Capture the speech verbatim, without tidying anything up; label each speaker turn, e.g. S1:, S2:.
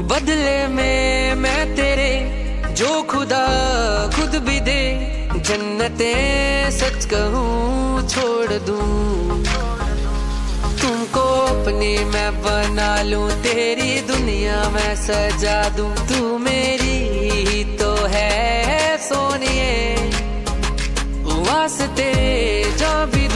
S1: बदले में मैं तेरे जो खुदा खुद भी दे, जन्नतें सच कहूँ छोड़ दूँ। तुमको अपनी मैं बना लूँ, तेरी दुनिया मैं सजा दूँ। तू मेरी ही तो है सोनिए, वास्ते जो भी